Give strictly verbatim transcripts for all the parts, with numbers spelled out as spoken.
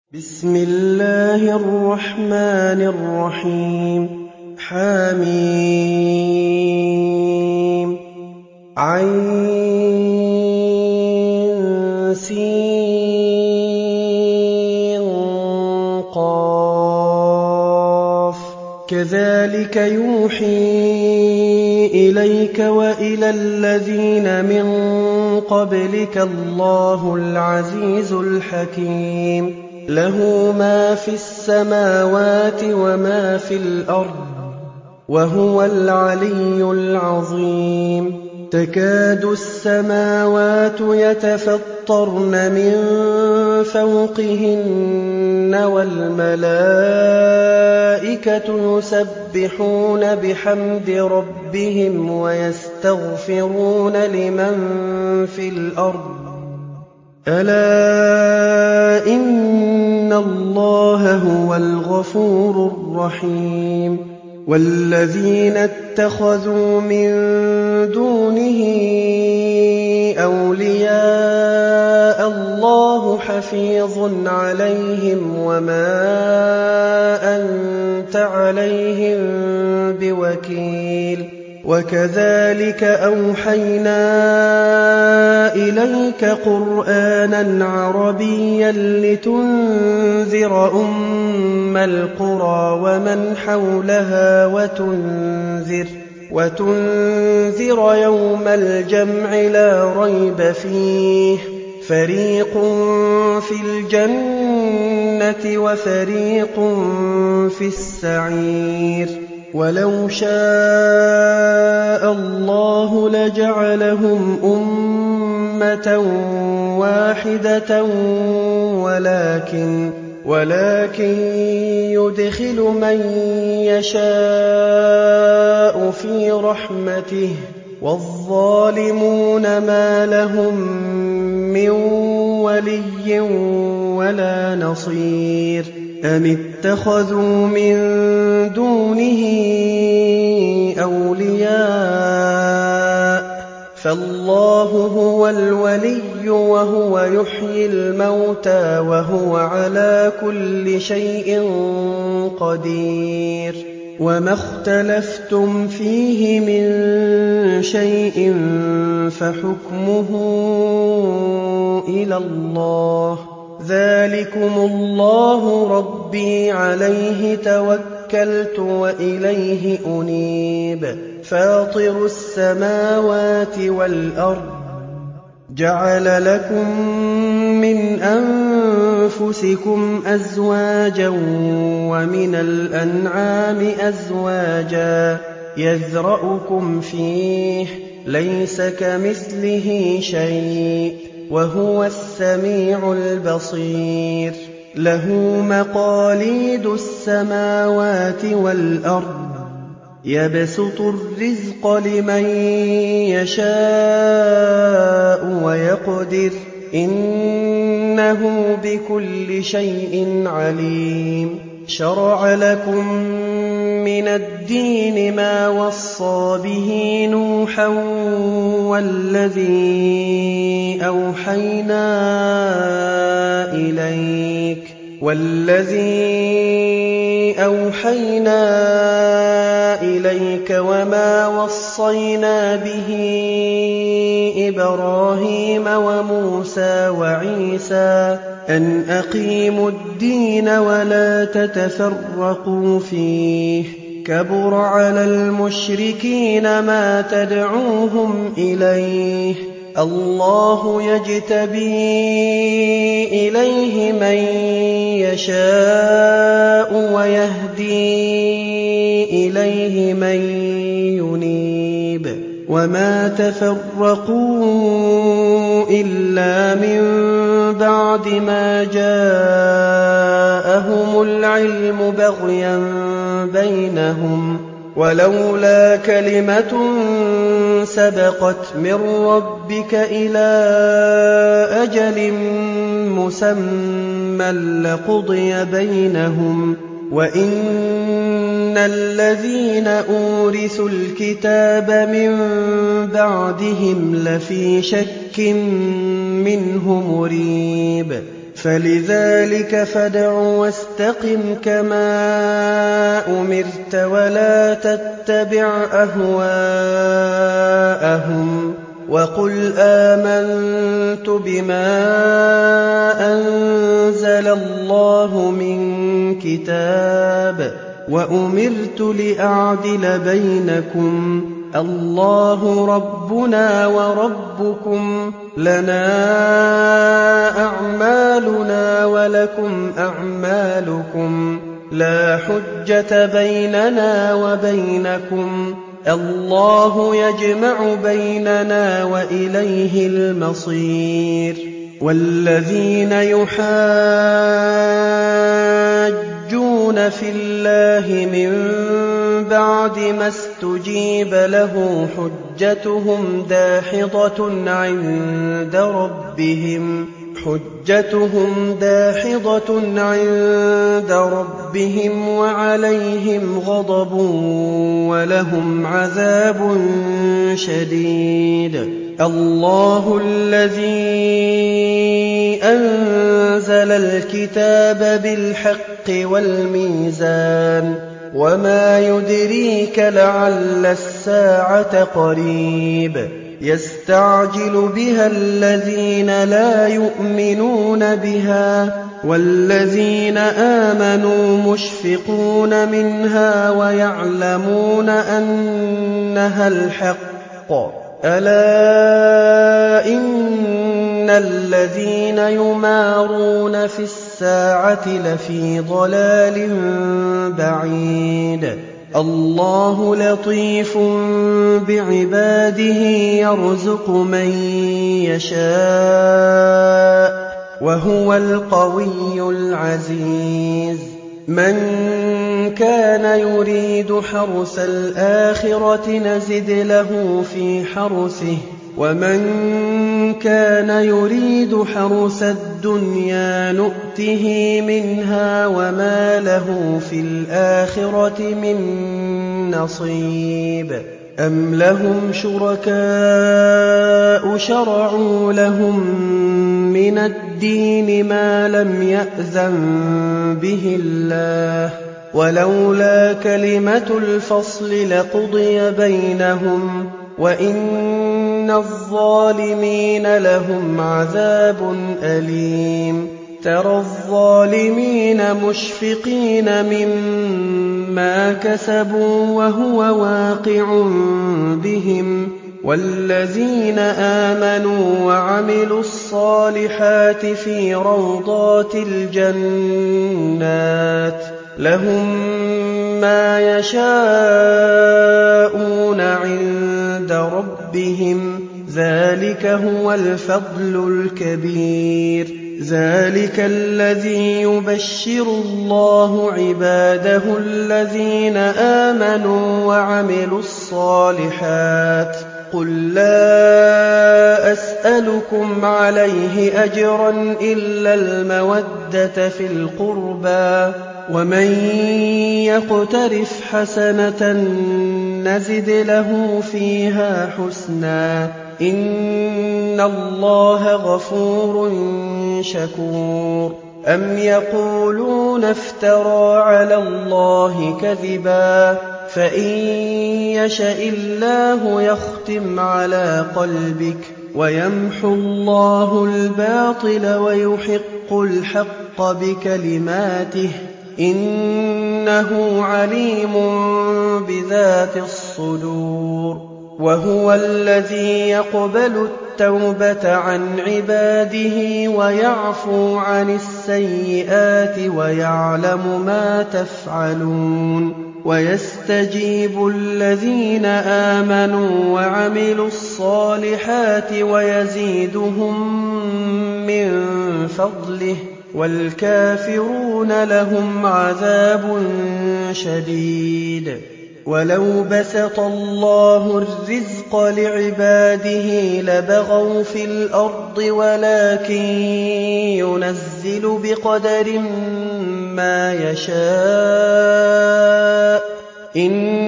بسم الله الرحمن الرحيم حم عين سين قاف كذلك يوحي إليك وإلى الذين من قبلك الله العزيز الحكيم له ما في السماوات وما في الأرض وهو العلي العظيم تكاد السماوات يتفطرن من فوقهن والملائكة يسبحون بحمد ربهم ويستغفرون لمن في الأرض ألا إن الله هو الغفور الرحيم والذين اتخذوا من دونه أولياء الله حفيظ عليهم وما أنت عليهم بوكيل وكذلك أوحينا إليك قرآنًا عربيًّا لتنذر أم القرى ومن حولها وتنذر, وتنذر يوم الجمع لا ريب فيه فريق في الجنة وفريق في السعير ولو شاء الله لجعلهم أمة واحدة ولكن, ولكن يدخل من يشاء في رحمته والظالمون ما لهم من ولي ولا نصير أم اتخذوا من دونه أولياء فالله هو الولي وهو يحيي الموتى وهو على كل شيء قدير وما اختلفتم فيه من شيء فحكمه إلى الله ذلكم الله ربي عليه توكلت وإليه أنيب فاطر السماوات والأرض جعل لكم من أنفسكم أزواجا ومن الأنعام أزواجا يذرأكم فيه ليس كمثله شيء وهو السميع البصير له مقاليد السماوات والأرض يبسط الرزق لمن يشاء ويقدر إنه بكل شيء عليم شرع لكم من الدين ما وصى به نوحا والذي أوحينا إليك والذي أوحينا إليك وما وصينا به إبراهيم وموسى وعيسى أن أقيموا الدين ولا تتفرقوا فيه كبر على المشركين ما تدعوهم إليه الله يجتبي إليه من يشاء ويهدي إليه من ينيب وما تفرقوا إلا من بعد ما جاءهم العلم بغيا بينهم ولولا كلمة سبقت من ربك إلى أجل مسمى لقضي بينهم وإن الذين أورثوا الكتاب من بعدهم لفي شك منه مريب فلذلك فادع واستقم كما أمرت ولا تتبع أهواءهم وقل آمنت بما أنزل الله من كتاب وأمرت لأعدل بينكم الله ربنا وربكم لنا أعمالنا ولكم أعمالكم لا حجة بيننا وبينكم الله يجمع بيننا وإليه المصير والذين يحاجون في الله من بعد ما استجيب له حجتهم داحضة عند ربهم حجتهم داحضة عند ربهم وعليهم غضب ولهم عذاب شديد الله الذي أنزل الكتاب بالحق والميزان وما يدريك لعل الساعة قريب يستعجل بها الذين لا يؤمنون بها والذين آمنوا مشفقون منها ويعلمون أنها الحق ألا إن الذين يمارون في الساعة لفي ضلال بعيد الله لطيف بعباده يرزق من يشاء وهو القوي العزيز من كان يريد حرث الآخرة نزد له في حرثه ومن كان يريد حرث الدنيا نؤته منها وما له في الآخرة من نصيب أم لهم شركاء شرعوا لهم من الدين ما لم يأذن به الله ولولا كلمة الفصل لقضي بينهم وإن الظالمين لهم عذاب أليم ترى الظالمين مشفقين مما كسبوا وهو واقع بهم والذين آمنوا وعملوا الصالحات في روضات الجنات لهم ما يشاءون عند ربهم ذلك هو الفضل الكبير ذلك الذي يبشر الله عباده الذين آمنوا وعملوا الصالحات قل لا أسألكم عليه أجرا إلا المودة في القربى ومن يقترف حسنة نزد له فيها حسنا إن الله غفور شكور أم يقولون افترى على الله كذبا فإن يشأ الله يختم على قلبك ويمحو الله الباطل ويحق الحق بكلماته إنه عليم بذات الصدور وهو الذي يقبل التوبة عن عباده ويعفو عن السيئات ويعلم ما تفعلون ويستجيب الذين آمنوا وعملوا الصالحات ويزيدهم من فضله والكافرون لهم عذاب شديد ولو بسط الله الرزق لعباده لبغوا في الأرض ولكن ينزل بقدر ما يشاء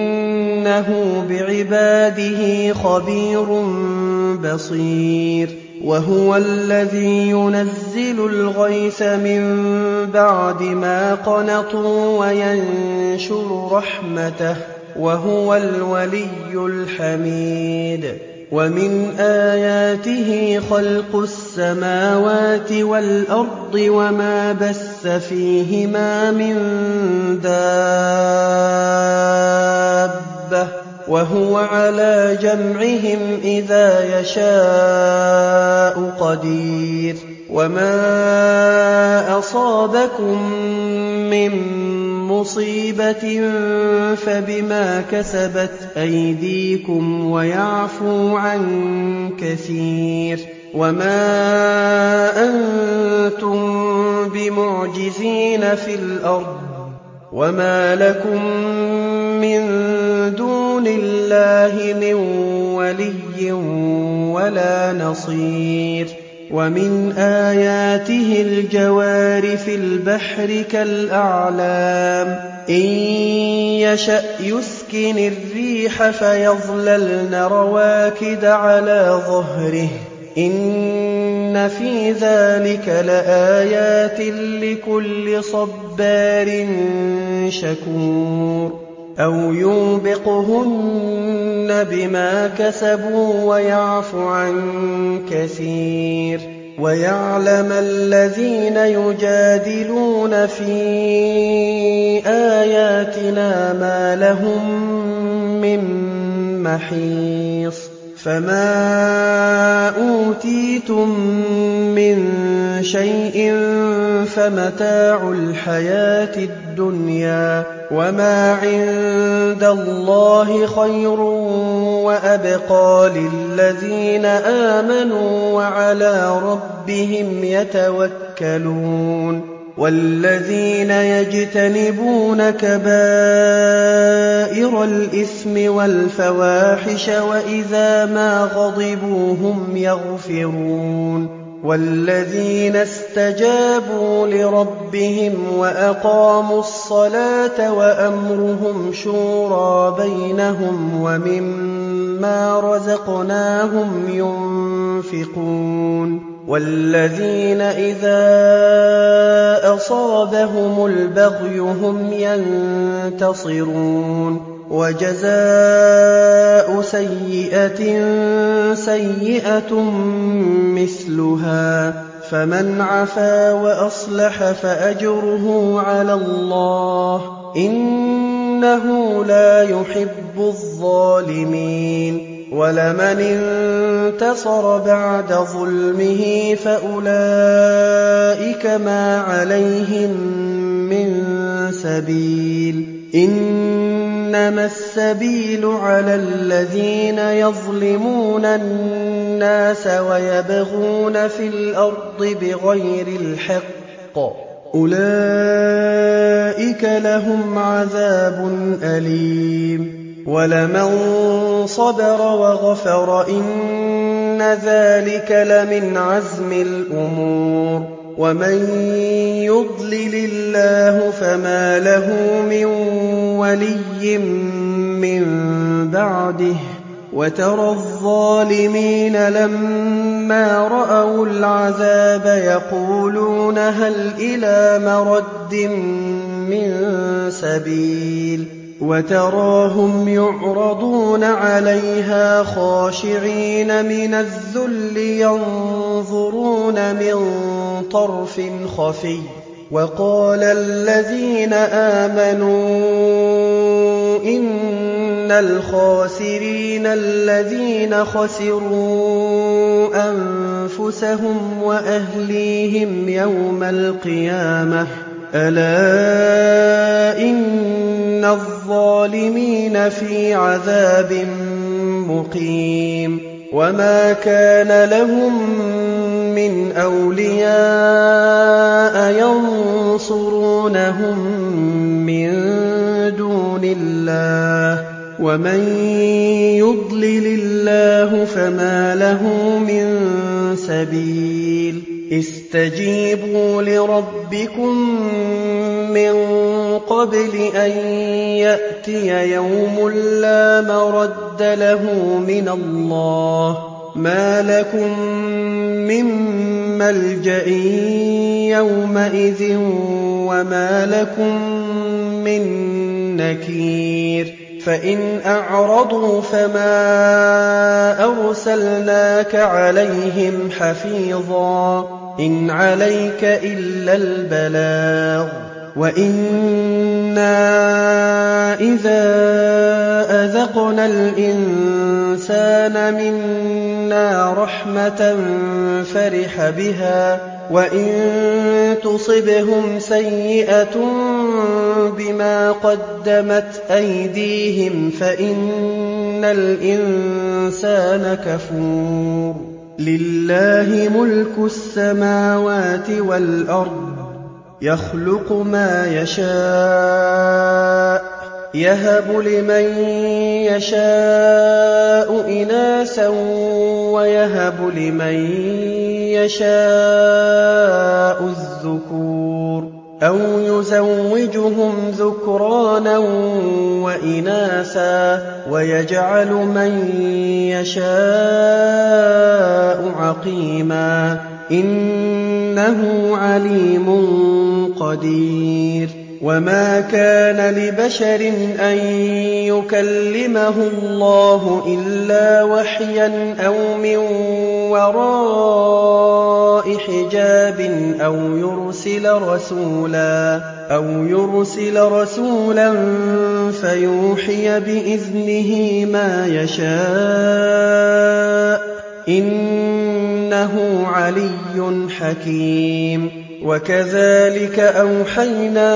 إنه بعباده خبير بصير وهو الذي ينزل الغيث من بعد ما قنطوا وينشر رحمته وهو الولي الحميد ومن آياته خلق السماوات والأرض وما بث فيهما من دابة وهو على جمعهم إذا يشاء قدير وما أصابكم من مصيبة فبما كسبت أيديكم ويعفو عن كثير وما أنتم بمعجزين في الأرض وما لكم من دون الله من ولي ولا نصير ومن آياته الجوار في البحر كالأعلام إن يشأ يسكن الريح فيظللن رواكد على ظهره إن في ذلك لآيات لكل صبار شكور أو يوبقهن بما كسبوا ويعفو عن كثير ويعلم الذين يجادلون في آياتنا ما لهم من محيص فما أوتيتم من شيء فمتاع الحياة الدنيا وما عند الله خير وأبقى للذين آمنوا وعلى ربهم يتوكلون والذين يجتنبون كبائر الإثم والفواحش وإذا ما غضبوا هم يغفرون والذين استجابوا لربهم وأقاموا الصلاة وأمرهم شورى بينهم ومما رزقناهم ينفقون والذين إذا أصابهم البغي هم ينتصرون وجزاء سيئة سيئة مثلها فمن عفا وأصلح فأجره على الله إنه لا يحب الظالمين ولمن انتصر بعد ظلمه فأولئك ما عليهم من سبيل إنما السبيل على الذين يظلمون الناس ويبغون في الأرض بغير الحق أولئك لهم عذاب أليم ولمن صبر وغفر إن ذلك لمن عزم الأمور ومن يضلل الله فما له من ولي من بعده وترى الظالمين لما رأوا العذاب يقولون هل إلى مرد من سبيل وتراهم يعرضون عليها خاشعين من الذل ينظرون من طرف خفي وقال الذين آمنوا إن الخاسرين الذين خسروا أنفسهم وأهليهم يوم القيامة ألا إن الظالمين في عذاب مقيم وما كان لهم من أولياء ينصرونهم من دون الله ومن يضلل الله فما له من سبيل استجيبوا لربكم من قبل أن يأتي يوم لا مرد له من الله مَا لَكُم مِّن مَّلْجَإٍ يَوْمَئِذٍ وَمَا لَكُم مِّن نَّكِيرٍ فَإِنْ أَعْرَضُوا فَمَا أَرْسَلْنَاكَ عَلَيْهِمْ حَفِيظًا ۖ إِنْ عَلَيْكَ إِلَّا الْبَلَاغُ ۗ وَإِنَّا إِذَا أَذَقْنَا الْإِنسَانَ مِنَّا رَحْمَةً فَرِحَ بِهَا ۖ وَإِن تُصِبْهُمْ سَيِّئَةٌ بِمَا قَدَّمَتْ أَيْدِيهِمْ فَإِنَّ الْإِنسَانَ كَفُورٌ لِلَّهِ مُلْكُ السَّمَاوَاتِ وَالْأَرْضِ ۚ يَخْلُقُ مَا يَشَاءُ ۚ يَهَبُ لِمَن يَشَاءُ إِنَاثًا وَيَهَبُ لِمَن يَشَاءُ الذُّكُورَ أَوْ يُزَوِّجُهُمْ ذُكْرَانًا وَإِنَاثًا ۖ وَيَجْعَلُ مَن يَشَاءُ عَقِيمًا ۚ إِنَّهُ عَلِيمٌ قَدِيرٌ وَمَا كَانَ لِبَشَرٍ أَن يُكَلِّمَهُ اللَّهُ إِلَّا وَحْيًا أَوْ مِن وَرَاءِ حِجَابٍ أَوْ يُرْسِلَ رَسُولًا أَوْ يُرْسِلَ رَسُولًا فَيُوحِيَ بِإِذْنِهِ مَا يَشَاءُ ۚ إِنَّهُ عَلِيٌّ حَكِيمٌ وَكَذَٰلِكَ أَوْحَيْنَا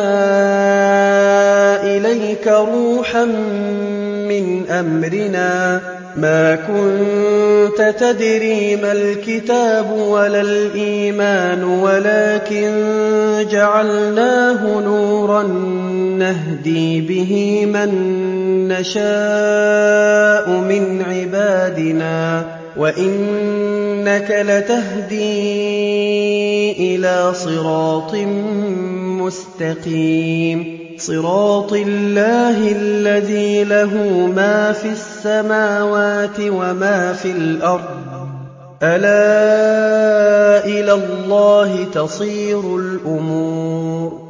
إِلَيْكَ رُوحًا مِّنْ أَمْرِنَا ۚ مَا كُنتَ تَدْرِي مَا الْكِتَابُ وَلَا الْإِيمَانُ وَلَٰكِن جَعَلْنَاهُ نُورًا نَّهْدِي بِهِ مَن نَّشَاءُ مِنْ عِبَادِنَا ۚ وَإِنَّكَ لَتَهْدِي إِلَىٰ صِرَاطٍ مُّسْتَقِيمٍ صِرَاطِ اللَّهِ الَّذِي لَهُ مَا فِي السَّمَاوَاتِ وَمَا فِي الْأَرْضِ ۗ أَلَا إِلَى اللَّهِ تَصِيرُ الْأُمُورُ